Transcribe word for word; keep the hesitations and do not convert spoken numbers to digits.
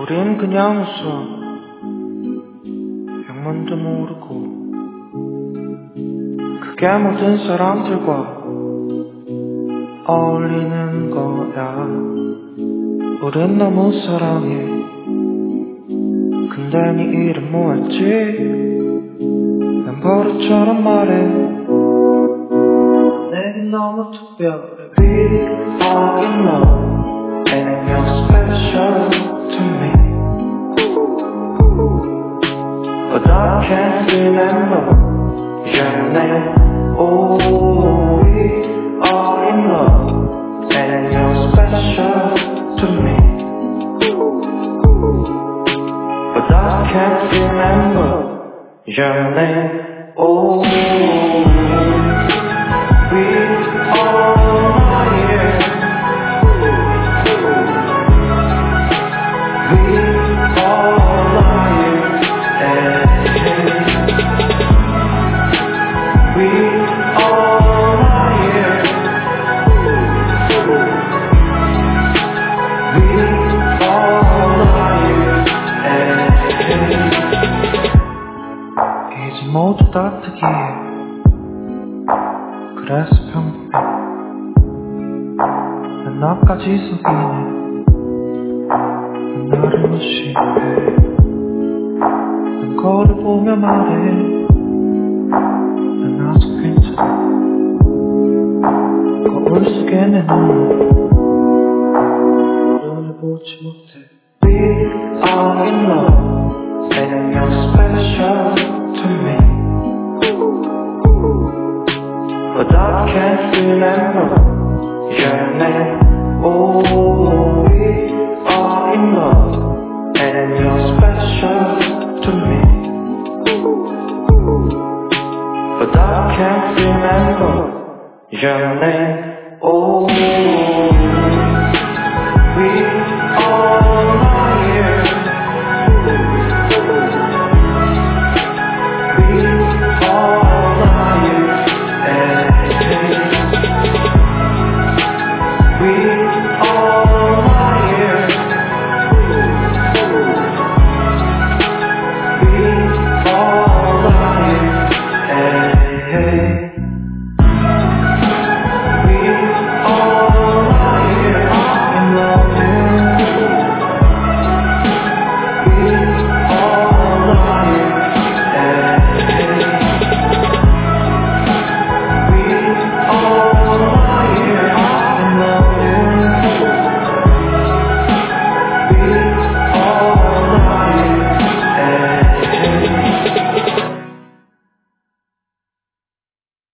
우린 그냥 웃어 영문도 모르고 그게 모든 사람들과 어울리는 거야. 우린 너무 사랑해. 근데 네 이름 뭐였지? 난 버릇처럼 말해. 내겐 너무 특별해. We are in love and you're special to me, but I can't remember your name. Oh, we are in love and you're special to me, but I can't remember your name. Oh, we all are here. We all are here. We all are here. We all are here. 이제 모두 다 특이해. 그래서 평범해. 난 나까지 속이네. 난 나를 무시해. 난 거울 보며 말해. 난 아직 괜찮아. 거울 속에 내 눈 눈을 보지 못해. We are in love and you're special to me, but I can't remember your name. Oh, we are in love and you're special to me, but I can't remember your name.